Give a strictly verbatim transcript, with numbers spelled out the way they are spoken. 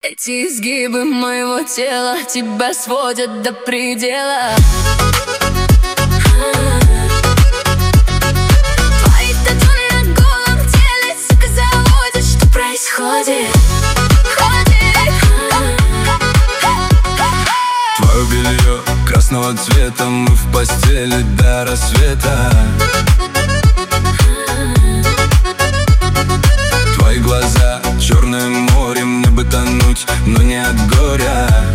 Эти изгибы моего тела тебя сводят до предела. Твои тату на голом теле, сука, заводят. Что происходит? Твое белье красного цвета, мы в постели до рассвета. Твои глаза черное море, мне бы тонуть, но не от горя.